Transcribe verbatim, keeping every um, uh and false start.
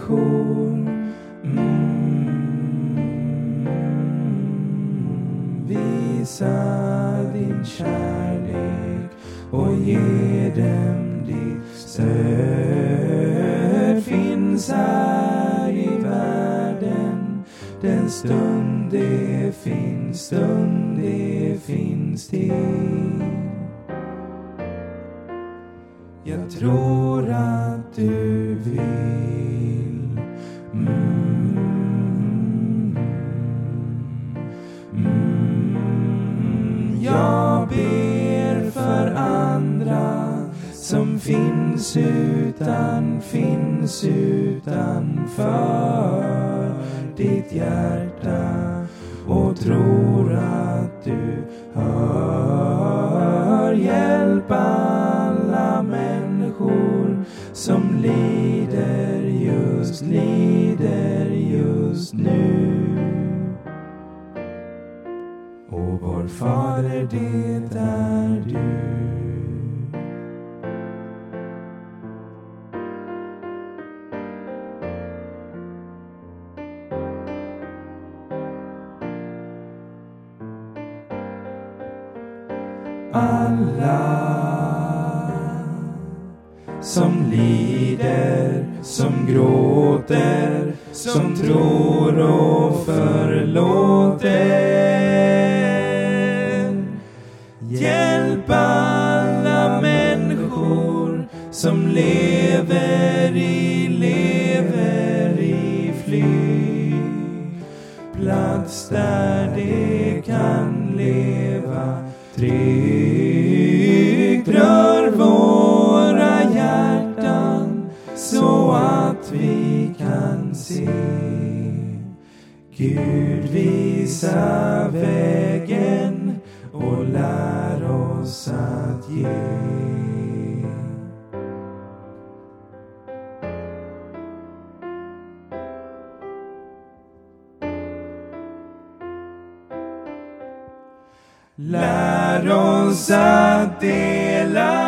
människor. Mm. Visa din kärlek och ge dem ditt stöd. Finns här i världen den stund det finns, stund det finns till. Jag tror att du vill. Mm. Mm. Jag ber för andra som finns utan, finns utanför ditt hjärta, och tror att du hör. Hjälp alla människor som lider just, lider just nu. Och vår Fader, det är du. Alla som lider, som gråter, som tror och förlåter. Hjälp alla människor som lever i, lever i flyg. Plats där de kan leva tryggt. Rör våra hjärtan så att vi kan se. Gud, visa vägen och lär oss att ge. Lär oss att dela